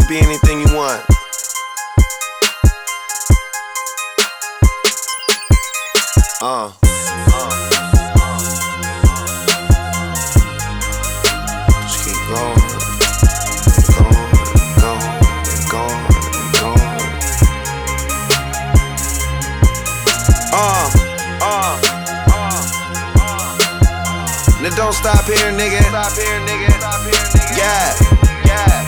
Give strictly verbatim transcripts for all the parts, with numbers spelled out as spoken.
be anything you want. Uh. Uh. Just keep going, going, going, going, going. Uh, uh, uh, uh. Now don't stop here, nigga. Stop here, nigga. Stop here, nigga. Yeah, yeah,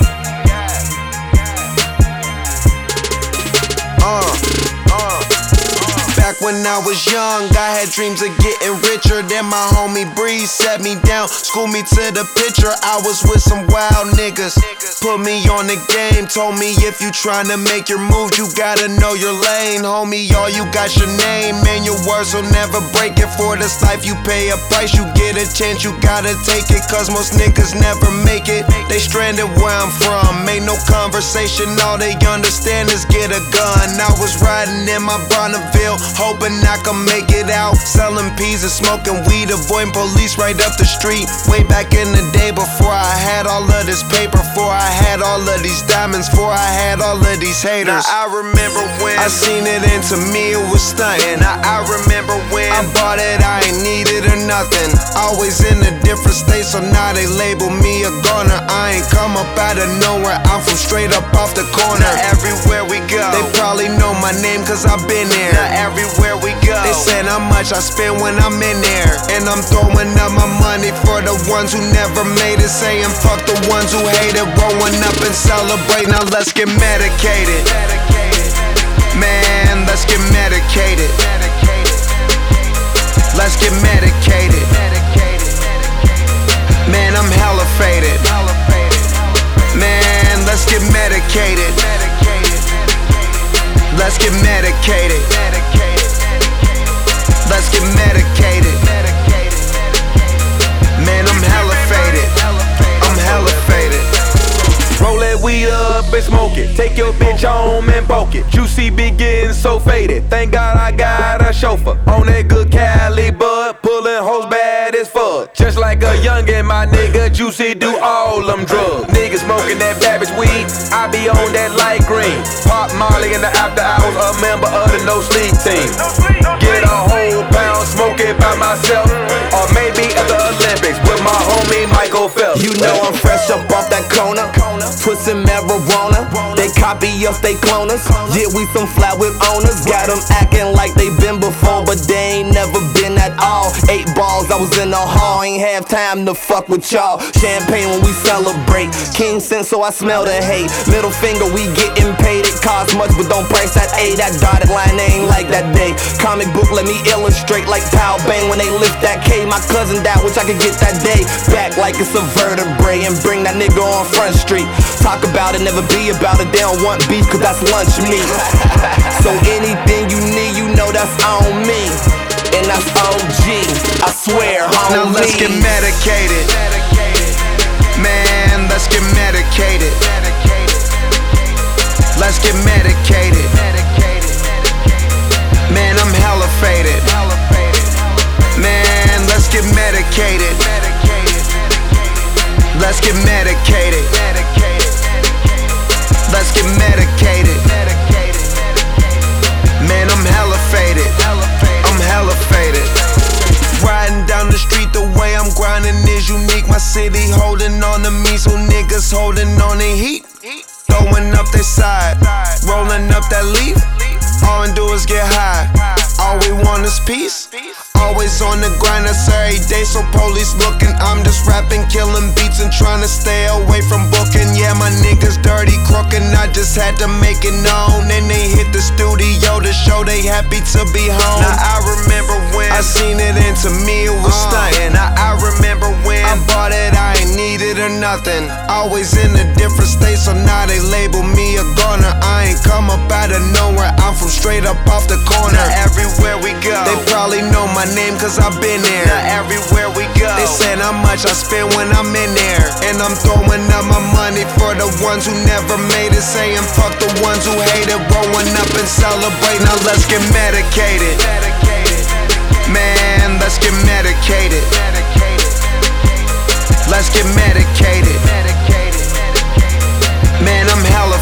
yeah. Uh, uh. Back when I was young, I had dreams of getting richer. Then my homie Breeze set me down, schooled me to the picture. I was with some wild niggas, put me on the game. Told me if you tryna make your move, you gotta know your lane. Homie, all you got your name, and your words will never break it. For this life you pay a price, you get a chance, you gotta take it. Cause most niggas never make it, they stranded where I'm from. Ain't no conversation, all they understand is get a gun. I was riding in my Bonneville, hoping I could make it out, selling peas and smoking weed, avoiding police right up the street. Way back in the day, before I had all of this paper, before I had all of these diamonds, before I had all of these haters. Now I remember when I seen it, and to me it was stunting. Now I remember when I bought it, I ain't need it or nothing. Always in a different state, so now they label me a goner. I ain't come up out of nowhere, I'm from straight up off the corner. Now everywhere we go, they probably know my name cause I've been there. Now everywhere we go, they saying how much I spend when I'm in there. And I'm throwing up my money for the ones who never made it, saying fuck the ones who hate it. Rolling up and celebrate, now let's get medicated. Man, let's get medicated. Let's get medicated. Man, I'm hella faded. Man, let's get medicated. Let's get medicated. Let's get medicated. Man, I'm hella faded. I'm hella faded. Roll that weed up and smoke it. Take your bitch home and poke it. Juicy be getting so faded. Thank God I got a chauffeur on that good Cali bud, pulling hoes bad as fuck. Just like a youngin', my nigga Juicy do all them drugs. Niggas smoking that Babbage weed, I be on that light green. Pop Molly in the after hours, a member of the No Sleep team. Get a whole pound, smoke it by myself, or maybe at the Olympics with my homie Michael Phelps. You know I'm fresh up off that corner, put some marijuana. They copy us, they clone us. Yeah, we some fly with owners. Got them acting like they been before, but they ain't never been at all. Eight balls, I was in the hall, ain't have time to fuck with y'all. Champagne when we celebrate, King Sin, so I smell the hate. Middle finger, we getting paid. It costs much, but don't price that A. That dotted line ain't like that day. Comic book, let me illustrate like Pow Bang when they lift that K. My cousin died, wish I could get that day back like it's a vertebrae and bring that nigga on Front Street. Talk about it, never be about it. They don't want beef, cause that's lunch meat. So anything you need, you know that's on me. And that's O G, I swear, homie. Now let's get medicated. Man, let's get medicated. Let's get medicated. Man, I'm hella faded. Man, let's get medicated. Let's get medicated. Let's get medicated. Man, I'm hella faded. I'm hella faded. Riding down the street, the way I'm grinding is unique. My city holding on to me, so niggas holding on the heat. Throwing up their side, rolling up that leaf. All we do is get high. All we want is peace. Always on the grind, that's every day, so police looking. I'm just rapping, killing beats and trying to stay away from booking. Yeah, my niggas dirty, crookin', I just had to make it known. And they hit the studio to show they happy to be home. Now I remember when I seen it, and to me it was stunting. Now I remember when I bought it, I ain't need it or nothing. Always in a different state, so now they label me a goner. I ain't come up out of nowhere, I'm from straight up off the corner. Now everywhere we go, they probably know my name cause I've been there. Now everywhere we go, they saying how much I spend when I'm in there. And I'm throwing up my money for the ones who never made it, saying fuck the ones who hate it. Rolling up and celebrate, now let's get medicated. Man, let's get medicated. Let's get medicated. Man, I'm hella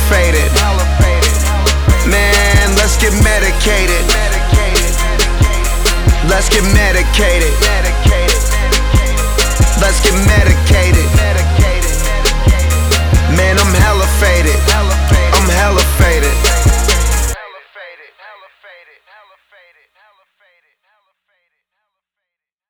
Let's get medicated. Let's get medicated.